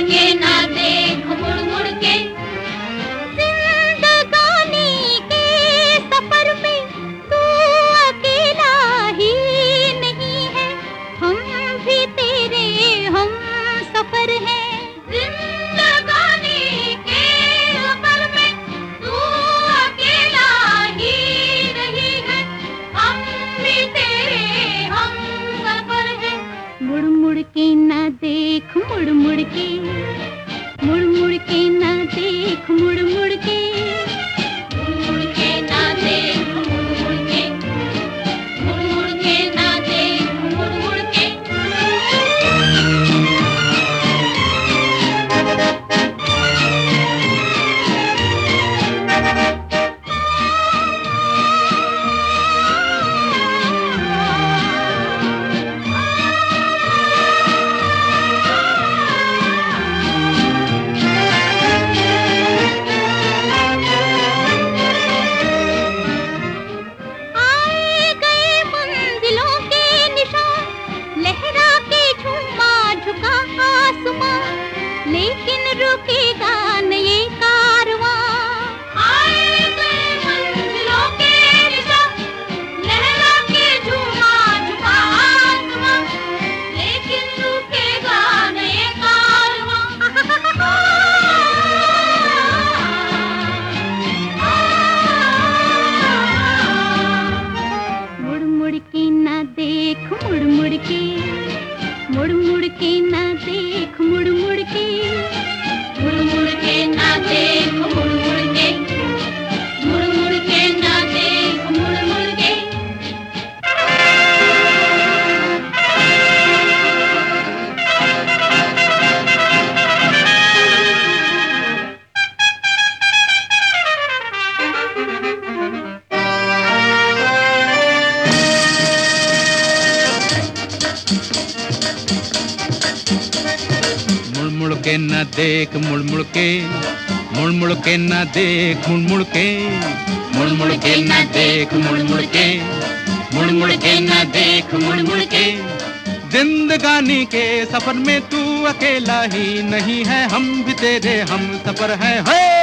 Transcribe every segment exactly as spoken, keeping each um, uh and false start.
के ना देख मुड़ मुड़ के। जिंदगानी के सफर में तू अकेला ही नहीं है, हम भी तेरे हम सफर हैं। जिंदगानी के सफर में तू अकेला ही नहीं है, हम भी तेरे हम सफर हैं। मुड़ मुड़ के ना देख मुड़ मुड़ के, मुड़ मुड़ के ना देख मुड़ मुड़ के। मुड़ मुड़ के ना देख मुड़ मुड़ के, मुड़ मुड़ के ना देख मुड़ मुड़ के। आए गए मंजिलों के निशान, लहरा के झूमा झुका आसमां, लेकिन रुकेगा न ये कारवां। आए गए मंजिलों के निशान, लहरा के झूमा झुका आसमां, लेकिन रुकेगा न ये कारवां। मुड़ मुड़ के ना देख मुड़ मुड़ के, मुड़ मुड़ के ना देख मुड़ मुड़ के। मुड़ मुड़ के ना देख मुड़ मुड़ के, मुड़ मुड़ के ना देख मुड़ मुड़ के। मुड़ मुड़ के न देख मुड़ मुड़ के, मुड़ मुड़ के न देख मुड़ मुड़ के, मुड़ मुड़ के न देख मुड़ मुड़ के, मुड़ मुड़ के न देख मुड़ मुड़ के। जिंदगानी के सफर में तू अकेला ही नहीं है, हम भी तेरे हम सफर है।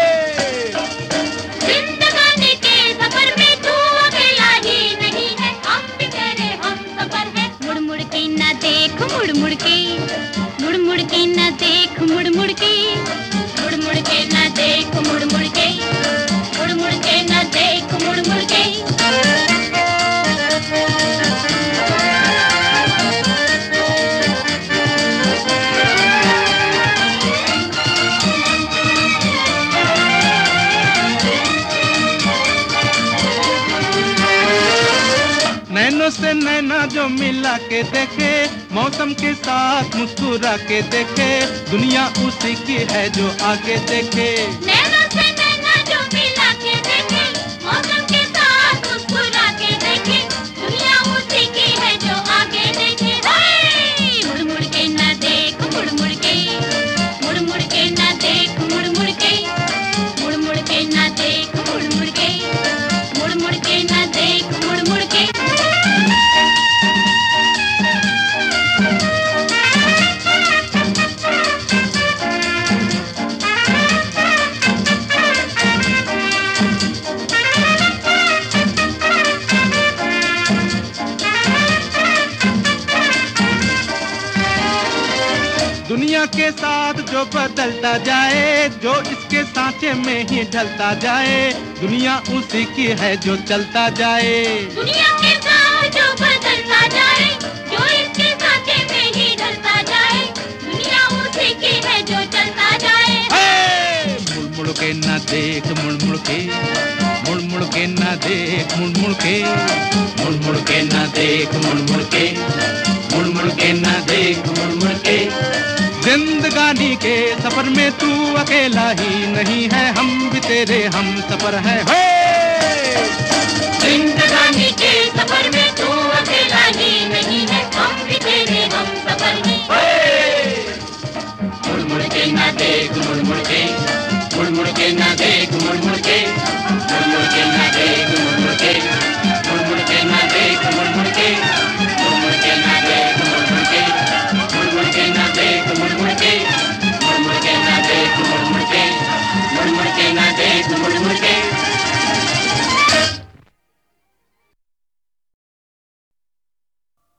जिंदगानी के सफर में तू अकेला ही नहीं है, हम भी तेरे हम सफर हैं। मुड़ मुड़ के ना देख मुड़ मुड़ के, मुड़ मुड़ के ना देख मुड़ मुड़ के। मुड़ मुड़ के ना देख मुड़ मुड़ के, मुड़ मुड़ के ना देख मुड़ मुड़ के। नैनों से नैना जो मिला के देखे, मौसम के साथ मुस्कुरा के देखे, दुनिया उसी की है जो आगे देखे। नैना से नैना जो मिला के देखे, मौसम के साथ मुस्कुरा के देखे, दुनिया उसी की है जो आगे देखे। हाय! मुड़ मुड़ के ना देख मुड़ मुड़ के, मुड़ मुड़ के ना देख मुड़ मुड़ के, मुड़ मुड़ के ना देख मुड़ मुड़ के, मुड़ मुड़ के ना देख मुड़ मुड़ के। दुनिया के साथ जो बदलता जाए, जो इसके सांचे में ही ढलता जाए, दुनिया उसी की है जो चलता जाए। दुनिया के साथ जो बदलता जाए, जो इसके सांचे में ही ढलता जाए, दुनिया उसी की है जो चलता जाए। हे! मुड़ मुड़ के ना देख मुड़ मुड़ के, मुड़ मुड़ के ना देख मुड़ मुड़ के, मुड़ मुड़ के ना देख मुड़ मुड़ के, मुड़ मुड़ के ना देख मुड़ मुड़ के। जिंदगानी के सफर में तू अकेला ही नहीं है, हम भी तेरे हम सफर है। जिंदगानी के सफर में तू अकेला ही नहीं है, हम भी तेरे हम सफर हैं। मुड़ मुड़ के ना देख मुड़ मुड़ के, मुड़ मुड़ के ना देख मुड़ मुड़ के, मुड़ मुड़ के ना देख मुड़ मुड़ के, मुड़ मुड़ के ना देख मुड़ मुड़